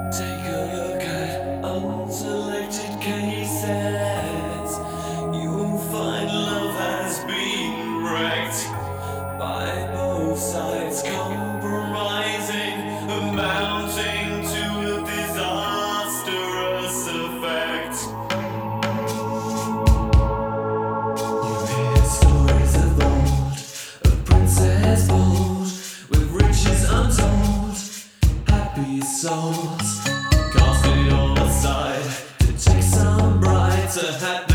Take a look at unselected cases. You will find love has been wrecked by both sides compromising, amounting to a disastrous effect. You hear stories of old, of princess bold, with riches untold, happy souls. Cast it all aside to take some brighter hat.